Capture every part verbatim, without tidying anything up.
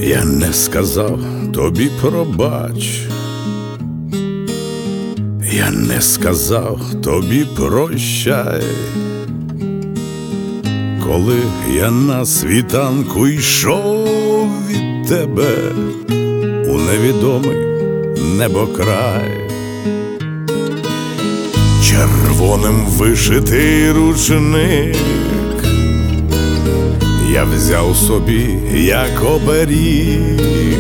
Я не сказав тобі пробач, я не сказав тобі прощай, коли я на світанку йшов від тебе у невідомий небокрай. Червоним вишитий рушник я взяв собі як оберіг,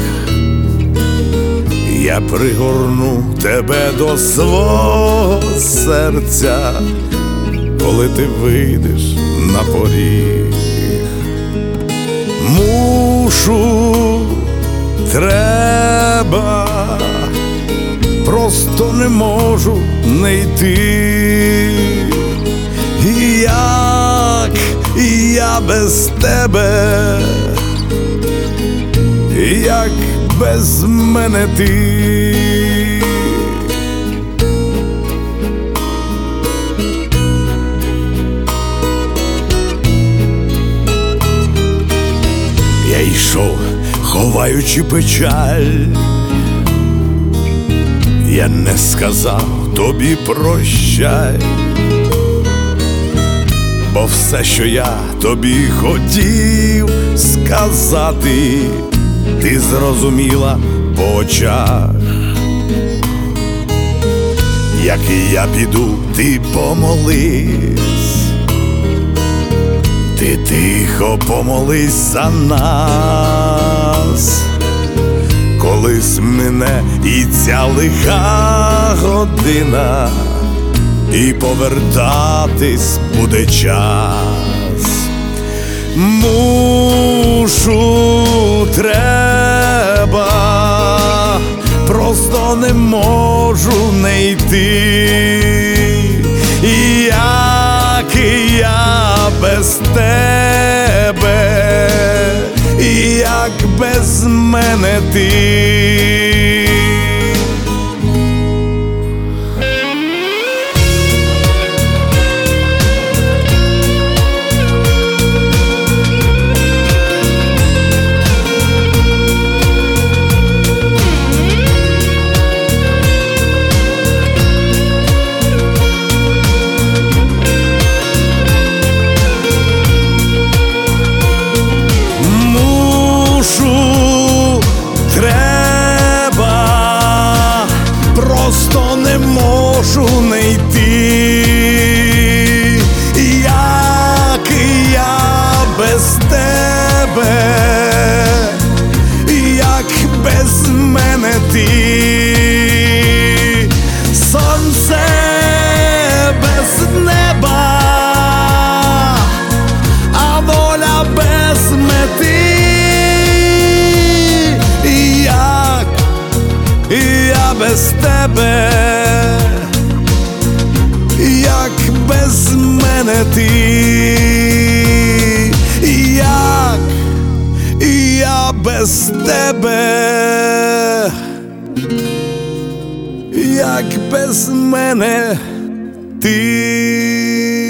я пригорну тебе до свого серця, коли ти вийдеш на поріг. Мушу, треба, просто не можу не йти. І як я без тебе, як без мене ти. Я йшов, ховаючи печаль, я не сказав тобі прощай, бо все, що я тобі хотів сказати, ти зрозуміла по очах. Як і я піду, ти помолись, ти тихо помолись за нас, колись мине і ця лиха година, і повертатись буде час. Мушу, треба, просто не можу не йти. І як я без тебе, і як без мене ти. Просто не можу не йти. Як я без тебе, як без мене ти. Сонце без неба, а воля без мети. Як я без тебе, як без мене ти. Як я без тебе, як без мене ти.